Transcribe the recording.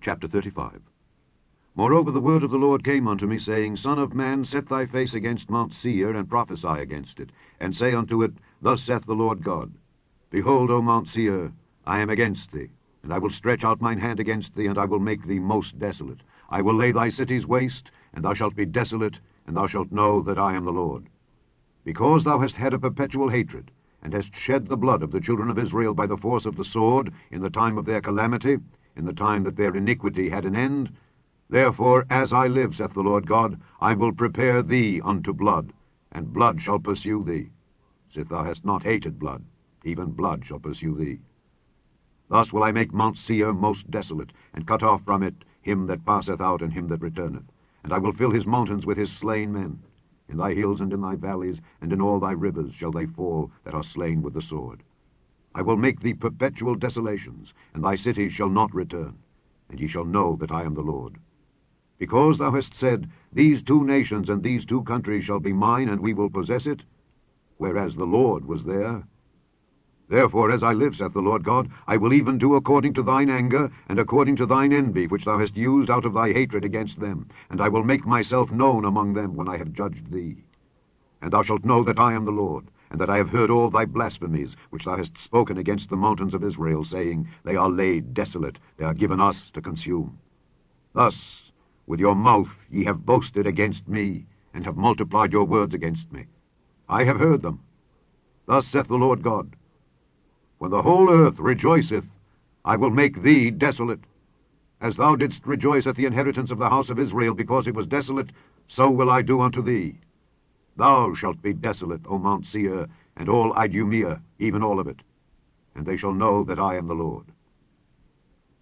Chapter 35. Moreover the word of the Lord came unto me, saying, Son of man, set thy face against Mount Seir, and prophesy against it, and say unto it, Thus saith the Lord God, Behold, O Mount Seir, I am against thee, and I will stretch out mine hand against thee, and I will make thee most desolate. I will lay thy cities waste, and thou shalt be desolate, and thou shalt know that I am the Lord. Because thou hast had a perpetual hatred, and hast shed the blood of the children of Israel by the force of the sword, in the time of their calamity, in the time that their iniquity had an end, therefore, as I live, saith the Lord God, I will prepare thee unto blood, and blood shall pursue thee. Sith thou hast not hated blood, even blood shall pursue thee. Thus will I make Mount Seir most desolate, and cut off from it him that passeth out and him that returneth. And I will fill his mountains with his slain men. In thy hills and in thy valleys, and in all thy rivers shall they fall that are slain with the sword. I will make thee perpetual desolations, and thy cities shall not return, and ye shall know that I am the Lord. Because thou hast said, These two nations and these two countries shall be mine, and we will possess it, whereas the Lord was there. Therefore, as I live, saith the Lord God, I will even do according to thine anger, and according to thine envy, which thou hast used out of thy hatred against them, and I will make myself known among them when I have judged thee. And thou shalt know that I am the Lord, and that I have heard all thy blasphemies, which thou hast spoken against the mountains of Israel, saying, They are laid desolate, they are given us to consume. Thus, with your mouth ye have boasted against me, and have multiplied your words against me. I have heard them. Thus saith the Lord God, When the whole earth rejoiceth, I will make thee desolate. As thou didst rejoice at the inheritance of the house of Israel, because it was desolate, so will I do unto thee. Thou shalt be desolate, O Mount Seir, and all Idumea, even all of it. And they shall know that I am the Lord.